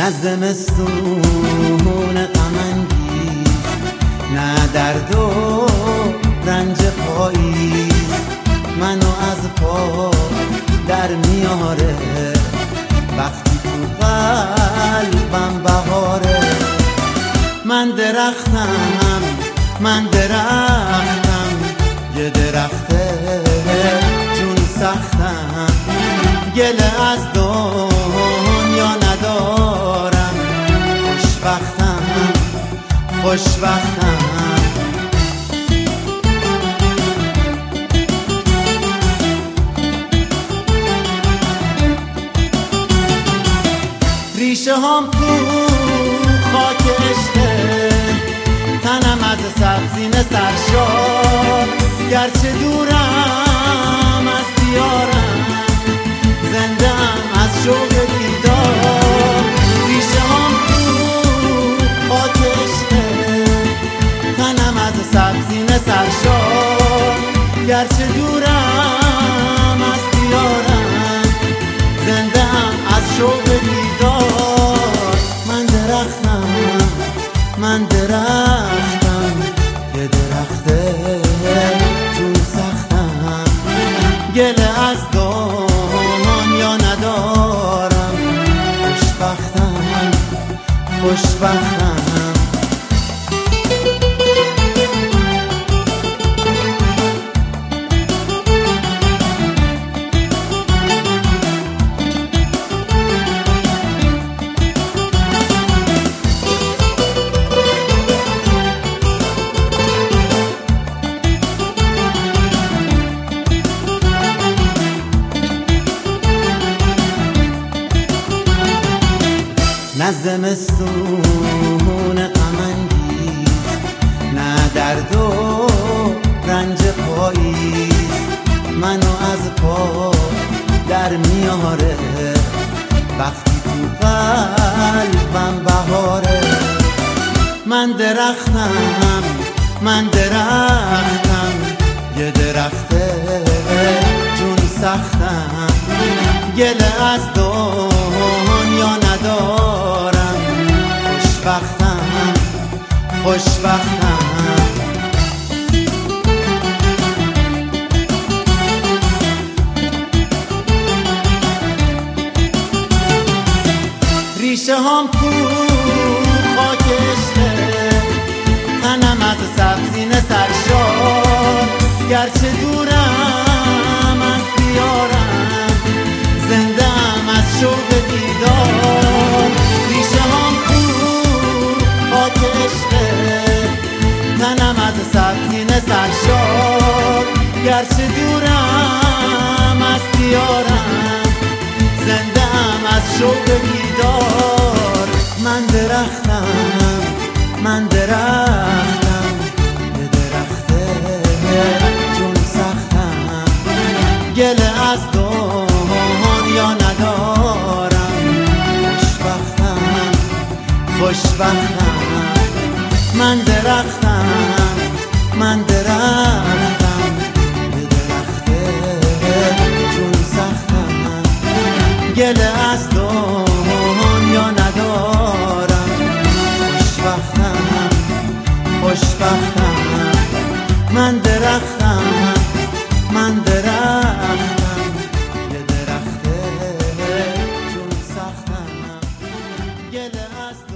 نه زمستون غم انگیز، نه درد و رنج پاییز منو از پا در میاره. وقتی تو قلبم بهاره، من درختم، من درختم، یه درخته جون سختم، گله از دنیا ندارم، خوشبختم، خوشبختم. ریشه هم تو خاک عشقه، تنم از سبزینه سرشار، گرچه دورم از دیارم، زنده ام از شوق دیدار. ریشه هم تو خاک عشقه، تنم از سبزینه سرشار، گرچه دورم از دیارم، زنده ام از شوق دیدار. من درختم، من درختم، یه درخته جون سختم، گله از دنیا ندارم، خوشبختم، خوشبختم. نه زمستون غم انگیز، نه درد و رنج پاییز منو از پا در میاره. وقتی تو قلبم بهاره، من درختم، من درختم، یه درخته جون سختم، گله از دنیا ندارم، خوشبختم، خوشبختم. ریشه هم تو خاک عشقه، تنم از سبزینه سرشار، گرچه دورم از دیارم، زنده ام از شوق دیدار. ریشه هم تو خاک عشقه، تنم از سبزینه سرشار، گرچه دورم از دیارم، زنده ام از شوق دیدار. من درختم، من درختم، یه درخته جون سختم، گله از دنیا ندارم، خوشبختم، خوشبختم. من درختم، من درختم، یه درخته جون سختم، گله از دنیا ندارم، خوشبختم، خوشبختم. من درختم، من درختم، یه درخته جون سختم، گله از